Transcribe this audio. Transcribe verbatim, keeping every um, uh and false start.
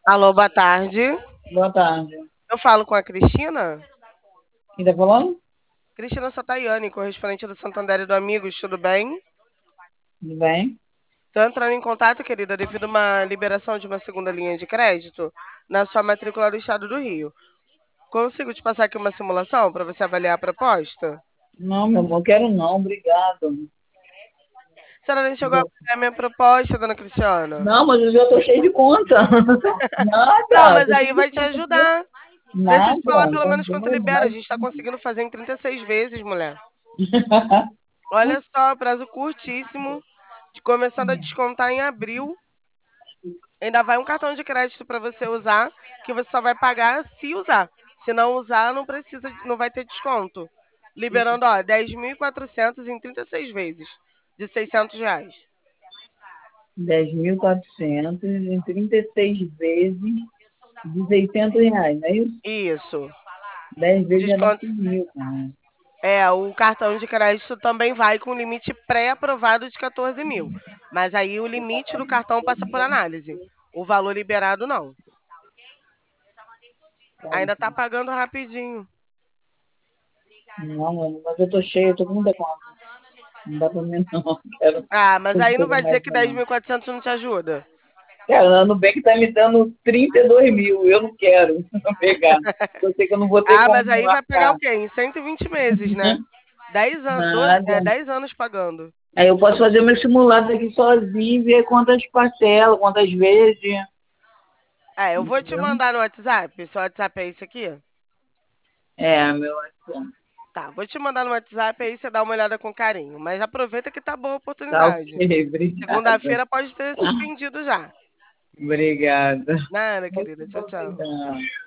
Alô, boa tarde. Boa tarde. Eu falo com a Cristina. Quem tá falando? Cristina Satayane, correspondente do Santander e do Amigos, tudo bem? Tudo bem? Estou entrando em contato, querida, devido a uma liberação de uma segunda linha de crédito na sua matrícula do Estado do Rio. Consigo te passar aqui uma simulação para você avaliar a proposta? Não, meu amor, quero não, obrigado. A senhora nem chegou a avaliar a minha proposta, dona Cristiana? Não, mas eu já tô cheio de conta. Não, Nada, mas tô aí cheio de vai te conta aqui. ajudar. Deixa eu te falar Nada, pelo não menos quanto tem libera. A mais. gente está conseguindo fazer em trinta e seis vezes, mulher. Olha só, prazo curtíssimo, de- começando a descontar em abril. Ainda vai um cartão de crédito para você usar, que você só vai pagar se usar. Se não usar, não precisa, não vai ter desconto. Liberando, ó, dez mil e quatrocentos em trinta e seis vezes, de seiscentos reais. dez mil e quatrocentos em trinta e seis vezes de seiscentos reais, não é isso? Isso. dez vezes já dá Desconto. seis mil, cara. É, o cartão de crédito também vai com limite pré-aprovado de quatorze mil. Mas aí o limite do cartão passa por análise. O valor liberado não. Ainda tá pagando rapidinho. Não, mano, mas eu tô cheio, eu tô com muita conta. Não dá pra mim não, quero Ah, mas aí não coisa vai dizer mais que dez não. mil e quatrocentos não te ajuda. Cara, a Nubank tá me dando trinta e dois mil, eu não quero pegar. Eu sei que eu não vou ter Ah, mas como aí vai pegar o marcar quê? Em cento e vinte meses, né? dez anos, doze, nada. é, dez anos pagando. Aí eu posso fazer meu simulado aqui sozinho e ver quantas parcelas, quantas vezes, É, eu vou te entendeu? mandar no WhatsApp. Seu WhatsApp é esse aqui? É, meu WhatsApp. Tá, vou te mandar no WhatsApp aí você dá uma olhada com carinho. Mas aproveita que tá boa a Tá ok, oportunidade. obrigada. Segunda-feira pode ter suspendido já. Obrigada. Nada, querida. Tchau, tchau. Não.